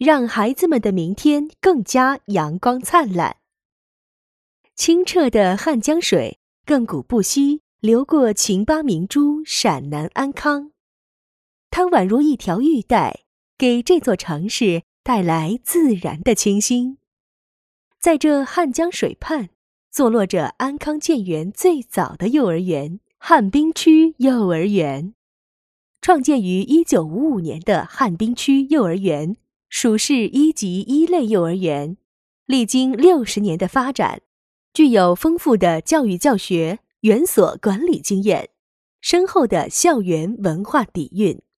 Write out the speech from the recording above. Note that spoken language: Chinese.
让孩子们的明天更加阳光灿烂。清澈的汉江水亘古不息，流过秦巴明珠，陕南安康。它宛如一条玉带，给这座城市带来自然的清新。在这汉江水畔，坐落着安康建园最早的幼儿园——汉滨区幼儿园。创建于1955年的汉滨区幼儿园，属是1级1类幼儿园，历经60年的发展，具有丰富的教育教学、园所管理经验，深厚的校园文化底蕴。